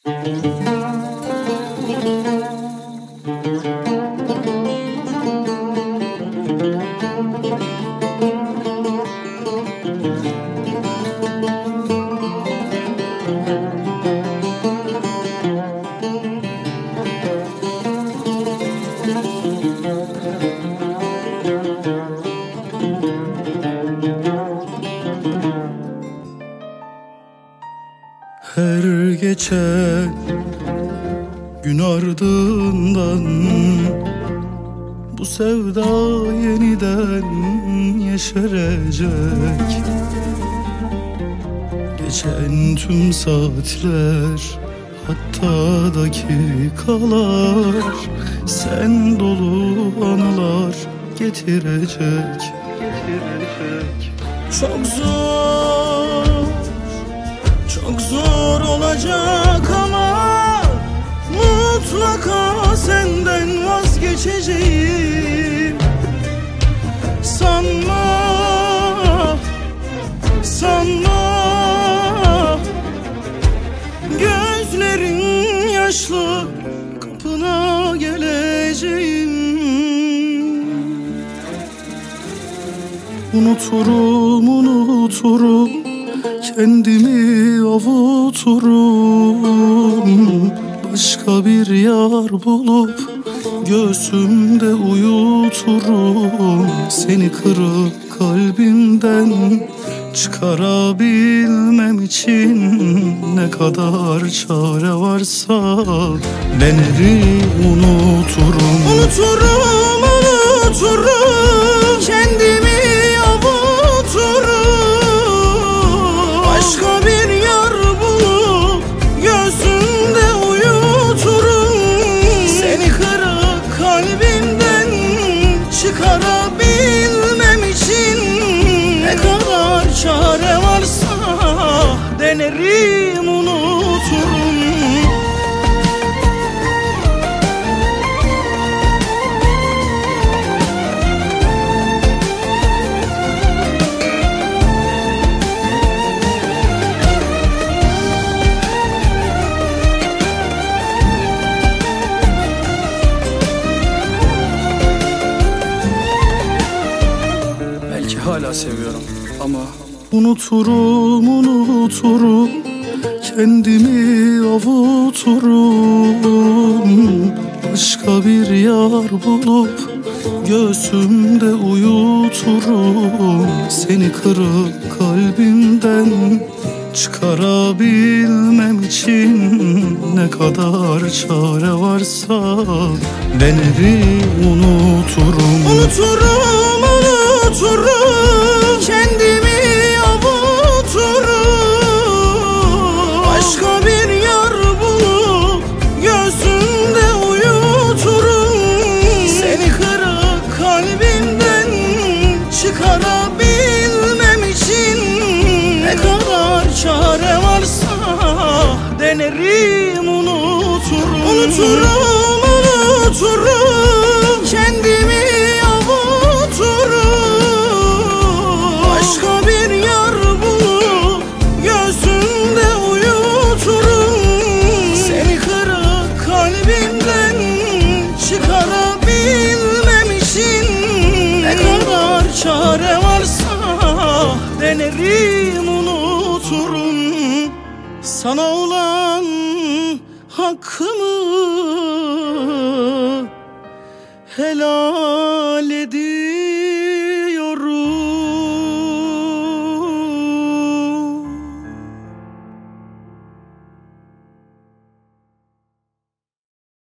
Her geçen gün ardından bu sevda yeniden yeşerecek. Geçen tüm saatler, hatta dakikalar sen dolu anılar getirecek. Çok zor, çok zor olacak ama mutlaka senden vazgeçeceğim. Sanma, sanma, gözlerin yaşlı, kapına geleceğim. Unuturum, unuturum, kendimi avuturum. Başka bir yar bulup göğsümde uyuturum. Seni kırık kalbimden çıkarabilmem için ne kadar çare varsa denerim, unuturum. Unuturum, unuturum, kendimi avuturum. Başka bir yar bulup göğsümde uyuturum. Seni kırık kalbimden çıkarabilmem için ne kadar çare varsa denerim, unuturum. Belki hala seviyorum ama unuturum, unuturum, kendimi avuturum. Başka bir yar bulup göğsümde uyuturum. Seni kırık kalbimden çıkarabilmem için ne kadar çare varsa denerim, unuturum. Unuturum, unuturum, kendimi avuturum. Başka bir yar bulup göğsümde uyuturum. Seni kırık kalbimden çıkarabilmem için ne kadar çare varsa denerim, unuturum. Unuturum, unuturum, kendimi avuturum. Başka bir yar bulup göğsümde uyuturum. Seni kırık kalbimden çıkarabilmem için ne kadar çare varsa denerim, unuturum. Sana olan hakkımı helal